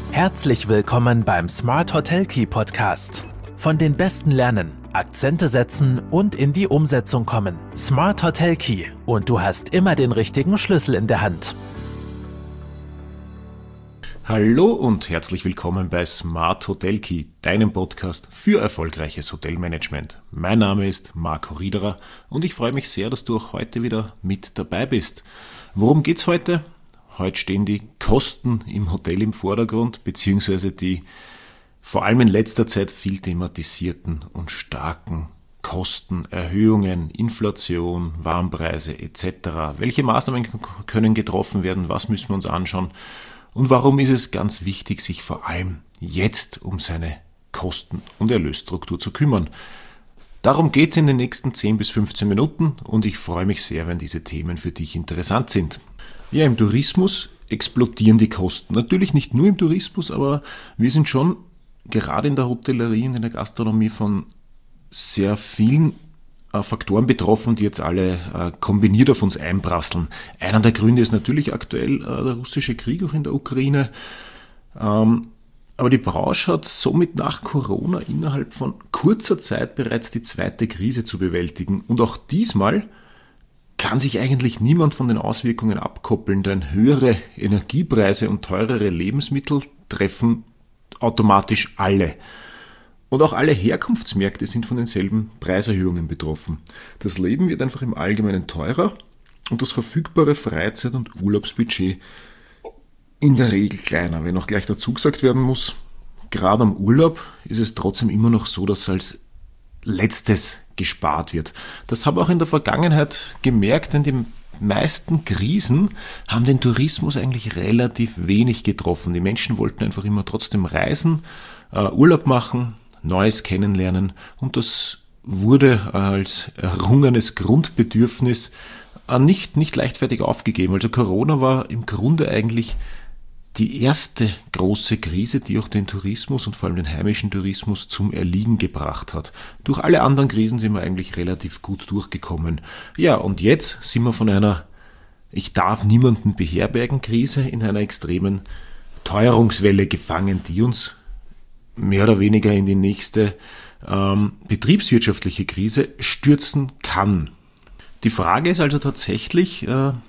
Herzlich willkommen beim Smart Hotel Key Podcast. Von den Besten lernen, Akzente setzen und in die Umsetzung kommen. Smart Hotel Key und du hast immer den richtigen Schlüssel in der Hand. Hallo und herzlich willkommen bei Smart Hotel Key, deinem Podcast für erfolgreiches Hotelmanagement. Mein Name ist Marco Riederer und ich freue mich sehr, dass du auch heute wieder mit dabei bist. Worum geht's heute? Heute stehen die Kosten im Hotel im Vordergrund, beziehungsweise die vor allem in letzter Zeit viel thematisierten und starken Kostenerhöhungen, Inflation, Warmpreise etc. Welche Maßnahmen können getroffen werden? Was müssen wir uns anschauen? Und warum ist es ganz wichtig, sich vor allem jetzt um seine Kosten- und Erlösstruktur zu kümmern? Darum geht es in den nächsten 10 bis 15 Minuten und ich freue mich sehr, wenn diese Themen für dich interessant sind. Ja, im Tourismus explodieren die Kosten. Natürlich nicht nur im Tourismus, aber wir sind schon gerade in der Hotellerie und in der Gastronomie von sehr vielen Faktoren betroffen, die jetzt alle kombiniert auf uns einprasseln. Einer der Gründe ist natürlich aktuell der russische Krieg auch in der Ukraine. Aber die Branche hat somit nach Corona innerhalb von kurzer Zeit bereits die zweite Krise zu bewältigen. Und auch diesmal kann sich eigentlich niemand von den Auswirkungen abkoppeln, denn höhere Energiepreise und teurere Lebensmittel treffen automatisch alle. Und auch alle Herkunftsmärkte sind von denselben Preiserhöhungen betroffen. Das Leben wird einfach im Allgemeinen teurer und das verfügbare Freizeit- und Urlaubsbudget in der Regel kleiner. Wenn auch gleich dazu gesagt werden muss, gerade am Urlaub ist es trotzdem immer noch so, dass als letztes gespart wird. Das habe ich auch in der Vergangenheit gemerkt, denn die meisten Krisen haben den Tourismus eigentlich relativ wenig getroffen. Die Menschen wollten einfach immer trotzdem reisen, Urlaub machen, Neues kennenlernen und das wurde als errungenes Grundbedürfnis nicht leichtfertig aufgegeben. Also Corona war im Grunde eigentlich die erste große Krise, die auch den Tourismus und vor allem den heimischen Tourismus zum Erliegen gebracht hat. Durch alle anderen Krisen sind wir eigentlich relativ gut durchgekommen. Ja, und jetzt sind wir von einer Ich darf niemanden beherbergen Krise in einer extremen Teuerungswelle gefangen, die uns mehr oder weniger in die nächste betriebswirtschaftliche Krise stürzen kann. Die Frage ist also tatsächlich,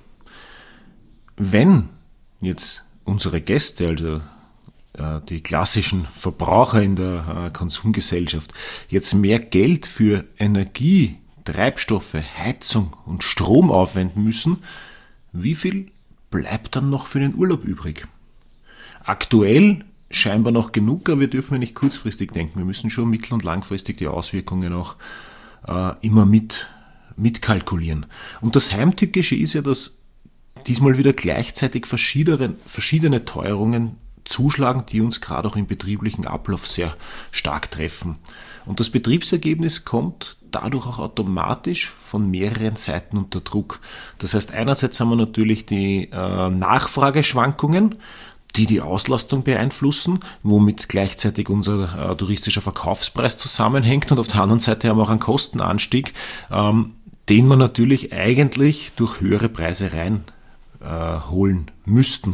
wenn jetzt unsere Gäste, also die klassischen Verbraucher in der Konsumgesellschaft, jetzt mehr Geld für Energie, Treibstoffe, Heizung und Strom aufwenden müssen, wie viel bleibt dann noch für den Urlaub übrig? Aktuell scheinbar noch genug, aber wir dürfen ja nicht kurzfristig denken. Wir müssen schon mittel- und langfristig die Auswirkungen auch immer mitkalkulieren. Und das Heimtückische ist ja, dass diesmal wieder gleichzeitig verschiedene Teuerungen zuschlagen, die uns gerade auch im betrieblichen Ablauf sehr stark treffen. Und das Betriebsergebnis kommt dadurch auch automatisch von mehreren Seiten unter Druck. Das heißt, einerseits haben wir natürlich die Nachfrageschwankungen, die Auslastung beeinflussen, womit gleichzeitig unser touristischer Verkaufspreis zusammenhängt und auf der anderen Seite haben wir auch einen Kostenanstieg, den man natürlich eigentlich durch höhere Preise holen müssten.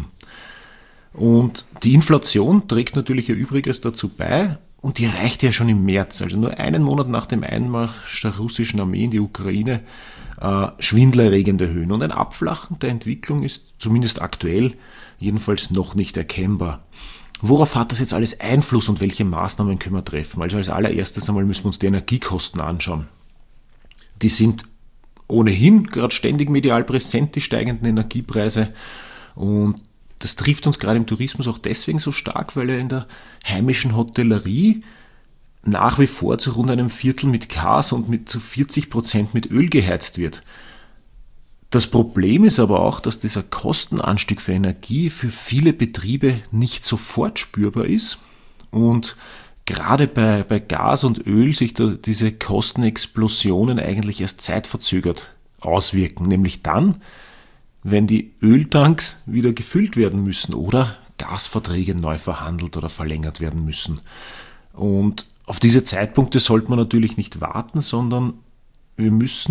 Und die Inflation trägt natürlich ihr Übriges dazu bei und die erreichte ja schon im März, also nur einen Monat nach dem Einmarsch der russischen Armee in die Ukraine, schwindelerregende Höhen. Und ein Abflachen der Entwicklung ist zumindest aktuell jedenfalls noch nicht erkennbar. Worauf hat das jetzt alles Einfluss und welche Maßnahmen können wir treffen? Also als allererstes einmal müssen wir uns die Energiekosten anschauen. Die sind ohnehin gerade ständig medial präsent, die steigenden Energiepreise. Und das trifft uns gerade im Tourismus auch deswegen so stark, weil er in der heimischen Hotellerie nach wie vor zu rund einem Viertel mit Gas und zu 40% mit Öl geheizt wird. Das Problem ist aber auch, dass dieser Kostenanstieg für Energie für viele Betriebe nicht sofort spürbar ist und gerade bei Gas und Öl sich diese Kostenexplosionen eigentlich erst zeitverzögert auswirken, nämlich dann, wenn die Öltanks wieder gefüllt werden müssen oder Gasverträge neu verhandelt oder verlängert werden müssen. Und auf diese Zeitpunkte sollte man natürlich nicht warten, sondern wir müssen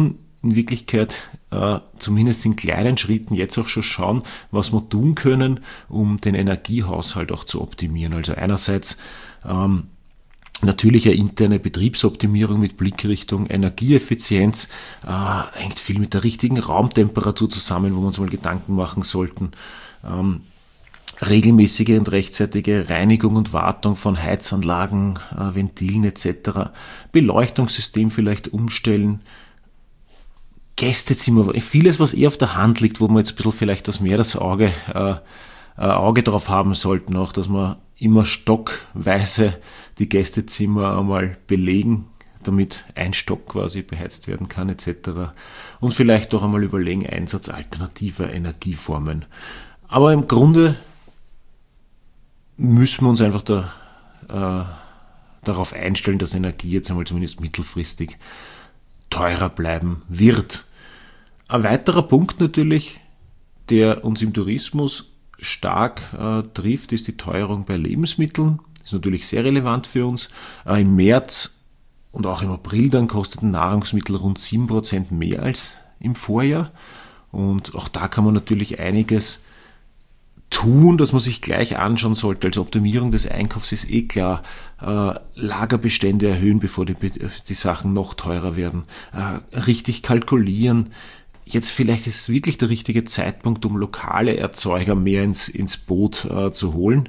in Wirklichkeit zumindest in kleinen Schritten jetzt auch schon schauen, was wir tun können, um den Energiehaushalt auch zu optimieren. Also einerseits natürlich eine interne Betriebsoptimierung mit Blick Richtung Energieeffizienz, hängt viel mit der richtigen Raumtemperatur zusammen, wo wir uns mal Gedanken machen sollten. Regelmäßige und rechtzeitige Reinigung und Wartung von Heizanlagen, Ventilen etc. Beleuchtungssystem vielleicht umstellen. Gästezimmer, vieles, was eher auf der Hand liegt, wo man jetzt ein bisschen vielleicht das mehr das Auge drauf haben sollten, auch dass wir immer stockweise die Gästezimmer einmal belegen, damit ein Stock quasi beheizt werden kann etc. Und vielleicht auch einmal überlegen, Einsatz alternativer Energieformen. Aber im Grunde müssen wir uns einfach darauf einstellen, dass Energie jetzt einmal zumindest mittelfristig teurer bleiben wird. Ein weiterer Punkt natürlich, der uns im Tourismus stark trifft, ist die Teuerung bei Lebensmitteln. Das ist natürlich sehr relevant für uns. Im März und auch im April dann kosteten Nahrungsmittel rund 7% mehr als im Vorjahr. Und auch da kann man natürlich einiges tun, dass man sich gleich anschauen sollte. Also Optimierung des Einkaufs ist klar. Lagerbestände erhöhen, bevor die Sachen noch teurer werden. Richtig kalkulieren. Jetzt vielleicht ist es wirklich der richtige Zeitpunkt, um lokale Erzeuger mehr ins Boot zu holen.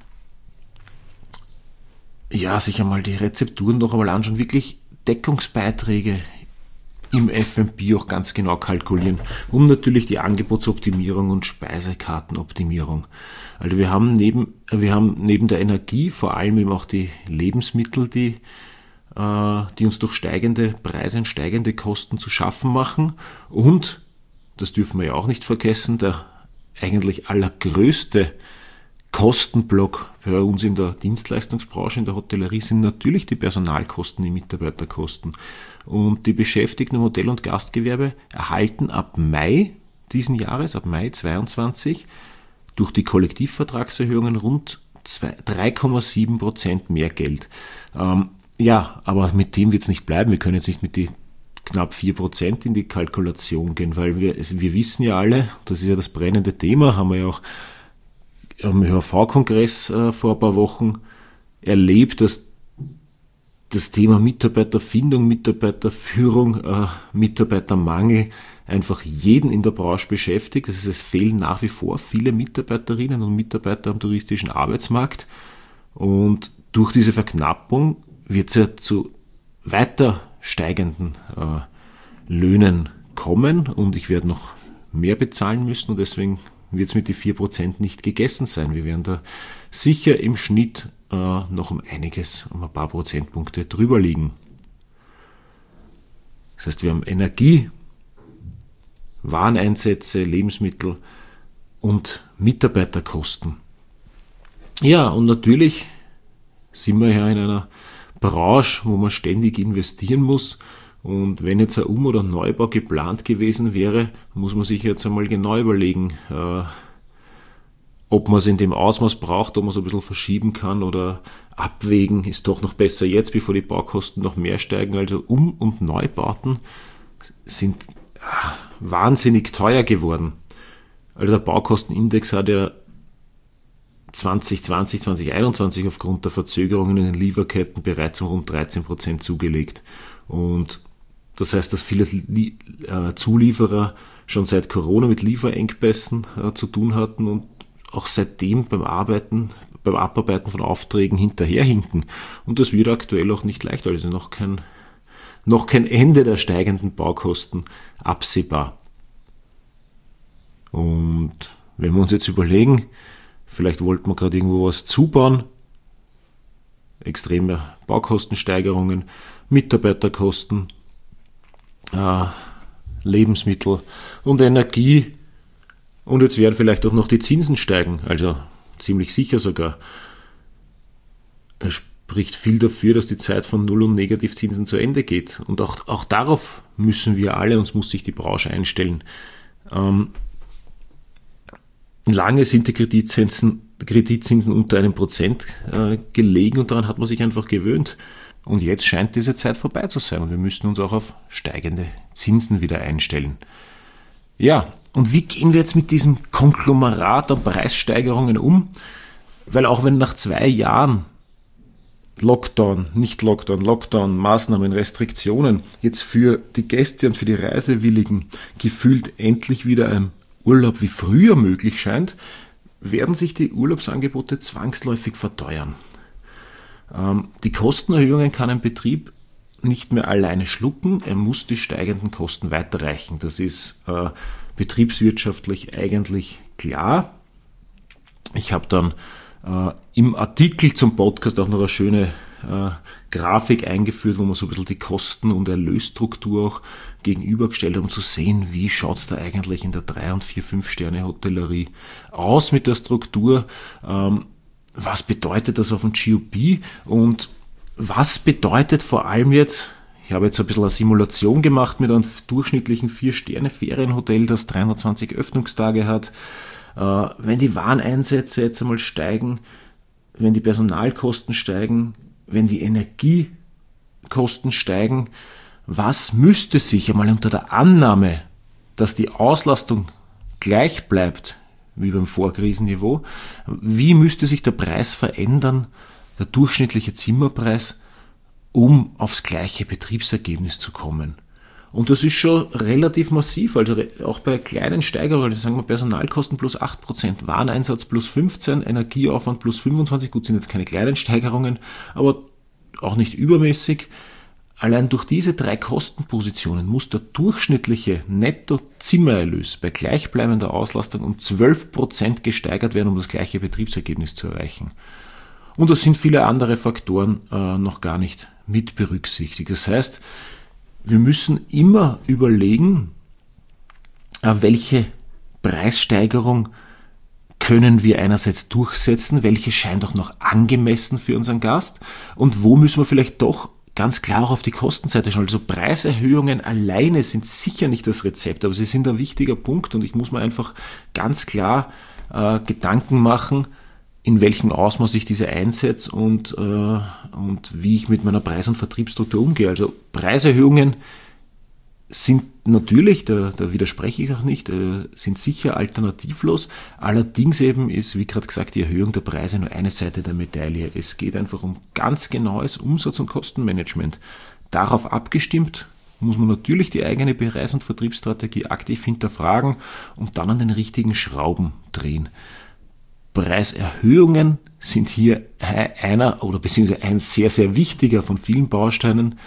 Ja, sich einmal die Rezepturen noch einmal anschauen. Wirklich Deckungsbeiträge im F&B auch ganz genau kalkulieren, um natürlich die Angebotsoptimierung und Speisekartenoptimierung. Also wir haben neben der Energie vor allem eben auch die Lebensmittel, die uns durch steigende Preise und steigende Kosten zu schaffen machen. Und, das dürfen wir ja auch nicht vergessen, der eigentlich allergrößte Kostenblock bei uns in der Dienstleistungsbranche, in der Hotellerie, sind natürlich die Personalkosten, die Mitarbeiterkosten. Und die Beschäftigten im Hotel- und Gastgewerbe erhalten ab Mai diesen Jahres, ab Mai 2022, durch die Kollektivvertragserhöhungen rund 3,7% mehr Geld. Ja, aber mit dem wird es nicht bleiben. Wir können jetzt nicht mit die knapp 4% in die Kalkulation gehen, weil wir wissen ja alle, das ist ja das brennende Thema, haben wir ja auch am ÖHV-Kongress vor ein paar Wochen erlebt, dass das Thema Mitarbeiterfindung, Mitarbeiterführung, Mitarbeitermangel einfach jeden in der Branche beschäftigt. Das heißt, es fehlen nach wie vor viele Mitarbeiterinnen und Mitarbeiter am touristischen Arbeitsmarkt. Und durch diese Verknappung wird es ja zu weiter steigenden Löhnen kommen und ich werde noch mehr bezahlen müssen und deswegen wird es mit die 4% nicht gegessen sein. Wir werden da sicher im Schnitt noch um ein paar Prozentpunkte drüber liegen. Das heißt, wir haben Energie, Wareneinsätze, Lebensmittel und Mitarbeiterkosten. Ja, und natürlich sind wir ja in einer Branche, wo man ständig investieren muss. Und wenn jetzt ein Um- oder Neubau geplant gewesen wäre, muss man sich jetzt einmal genau überlegen, ob man es in dem Ausmaß braucht, ob man es ein bisschen verschieben kann oder abwägen, ist doch noch besser jetzt, bevor die Baukosten noch mehr steigen. Also Um- und Neubauten sind wahnsinnig teuer geworden. Also der Baukostenindex hat ja 2020, 2021 aufgrund der Verzögerungen in den Lieferketten bereits um rund 13% zugelegt. Und das heißt, dass viele Zulieferer schon seit Corona mit Lieferengpässen zu tun hatten und auch seitdem beim Abarbeiten von Aufträgen hinterherhinken. Und das wird aktuell auch nicht leichter, also noch kein Ende der steigenden Baukosten absehbar. Und wenn wir uns jetzt überlegen, vielleicht wollten wir gerade irgendwo was zubauen, extreme Baukostensteigerungen, Mitarbeiterkosten, Lebensmittel und Energie und jetzt werden vielleicht auch noch die Zinsen steigen, also ziemlich sicher sogar. Es spricht viel dafür, dass die Zeit von Null- und Negativzinsen zu Ende geht und auch darauf müssen wir alle, uns muss sich die Branche einstellen. Lange sind die Kreditzinsen unter 1% gelegen und daran hat man sich einfach gewöhnt. Und jetzt scheint diese Zeit vorbei zu sein und wir müssen uns auch auf steigende Zinsen wieder einstellen. Ja, und wie gehen wir jetzt mit diesem Konglomerat an Preissteigerungen um? Weil auch wenn nach 2 Jahren Lockdown, Maßnahmen, Restriktionen jetzt für die Gäste und für die Reisewilligen gefühlt endlich wieder ein Urlaub wie früher möglich scheint, werden sich die Urlaubsangebote zwangsläufig verteuern. Die Kostenerhöhungen kann ein Betrieb nicht mehr alleine schlucken, er muss die steigenden Kosten weiterreichen. Das ist betriebswirtschaftlich eigentlich klar. Ich habe dann im Artikel zum Podcast auch noch eine schöne Grafik eingeführt, wo man so ein bisschen die Kosten- und Erlösstruktur auch gegenübergestellt hat, um zu sehen, wie schaut es da eigentlich in der 3- und 4-5-Sterne-Hotellerie aus mit der Struktur, was bedeutet das auf dem GOP und was bedeutet vor allem jetzt, ich habe jetzt ein bisschen eine Simulation gemacht mit einem durchschnittlichen 4-Sterne-Ferienhotel, das 320 Öffnungstage hat, wenn die Wareneinsätze jetzt einmal steigen, wenn die Personalkosten steigen, wenn die Energiekosten steigen, was müsste sich einmal unter der Annahme, dass die Auslastung gleich bleibt wie beim Vorkrisenniveau, wie müsste sich der Preis verändern, der durchschnittliche Zimmerpreis, um aufs gleiche Betriebsergebnis zu kommen? Und das ist schon relativ massiv, also auch bei kleinen Steigerungen, sagen wir Personalkosten plus 8%, Wareneinsatz plus 15%, Energieaufwand plus 25%, gut, sind jetzt keine kleinen Steigerungen, aber auch nicht übermäßig. Allein durch diese 3 Kostenpositionen muss der durchschnittliche Netto-Zimmererlös bei gleichbleibender Auslastung um 12% gesteigert werden, um das gleiche Betriebsergebnis zu erreichen. Und es sind viele andere Faktoren noch gar nicht mit berücksichtigt. Das heißt, wir müssen immer überlegen, welche Preissteigerung können wir einerseits durchsetzen, welche scheint auch noch angemessen für unseren Gast und wo müssen wir vielleicht doch ganz klar auch auf die Kostenseite schauen. Also Preiserhöhungen alleine sind sicher nicht das Rezept, aber sie sind ein wichtiger Punkt und ich muss mir einfach ganz klar Gedanken machen, in welchem Ausmaß ich diese einsetze und wie ich mit meiner Preis- und Vertriebsstruktur umgehe. Also Preiserhöhungen sind natürlich, da widerspreche ich auch nicht, sind sicher alternativlos. Allerdings eben ist, wie gerade gesagt, die Erhöhung der Preise nur eine Seite der Medaille. Es geht einfach um ganz genaues Umsatz- und Kostenmanagement. Darauf abgestimmt muss man natürlich die eigene Preis- und Vertriebsstrategie aktiv hinterfragen und dann an den richtigen Schrauben drehen. Preiserhöhungen sind hier beziehungsweise ein sehr, sehr wichtiger von vielen Bausteinen,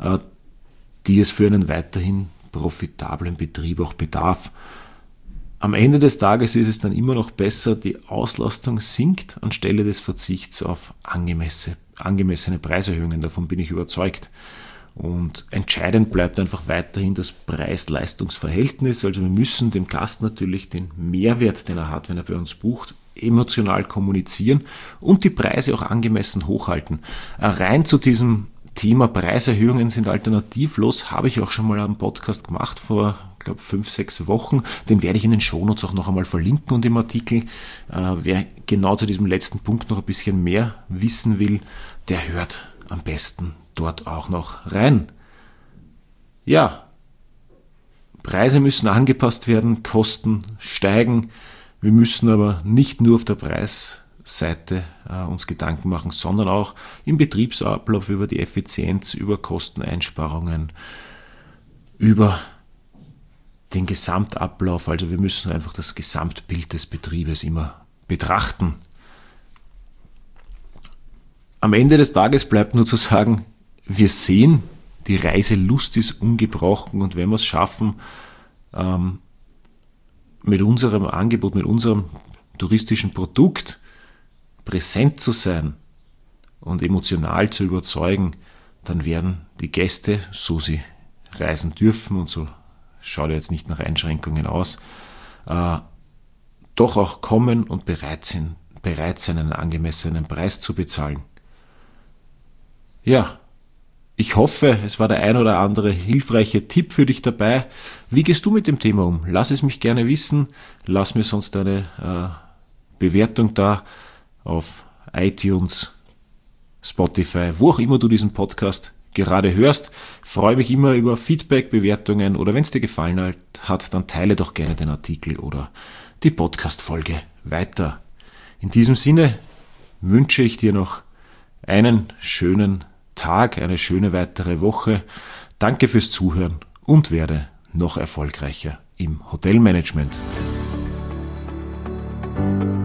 die es für einen weiterhin profitablen Betrieb auch bedarf. Am Ende des Tages ist es dann immer noch besser, die Auslastung sinkt anstelle des Verzichts auf angemessene Preiserhöhungen. Davon bin ich überzeugt. Und entscheidend bleibt einfach weiterhin das Preis-Leistungs-Verhältnis. Also wir müssen dem Gast natürlich den Mehrwert, den er hat, wenn er bei uns bucht, emotional kommunizieren und die Preise auch angemessen hochhalten. Rein zu diesem Thema Preiserhöhungen sind alternativlos, habe ich auch schon mal einen Podcast gemacht vor, ich glaube, 5-6 Wochen. Den werde ich in den Shownotes auch noch einmal verlinken und im Artikel. Wer genau zu diesem letzten Punkt noch ein bisschen mehr wissen will, der hört am besten dort auch noch rein. Ja, Preise müssen angepasst werden, Kosten steigen. Wir müssen aber nicht nur auf der Preisseite uns Gedanken machen, sondern auch im Betriebsablauf über die Effizienz, über Kosteneinsparungen, über den Gesamtablauf. Also wir müssen einfach das Gesamtbild des Betriebes immer betrachten. Am Ende des Tages bleibt nur zu sagen, wir sehen, die Reiselust ist ungebrochen und wenn wir es schaffen, mit unserem Angebot, mit unserem touristischen Produkt präsent zu sein und emotional zu überzeugen, dann werden die Gäste, so sie reisen dürfen und so schaut jetzt nicht nach Einschränkungen aus, doch auch kommen und bereit sein, einen angemessenen Preis zu bezahlen. Ja, ich hoffe, es war der ein oder andere hilfreiche Tipp für dich dabei. Wie gehst du mit dem Thema um? Lass es mich gerne wissen. Lass mir sonst eine Bewertung da auf iTunes, Spotify, wo auch immer du diesen Podcast gerade hörst. Freue mich immer über Feedback, Bewertungen oder wenn es dir gefallen hat, dann teile doch gerne den Artikel oder die Podcast-Folge weiter. In diesem Sinne wünsche ich dir noch einen schönen Tag, eine schöne weitere Woche. Danke fürs Zuhören und werde noch erfolgreicher im Hotelmanagement.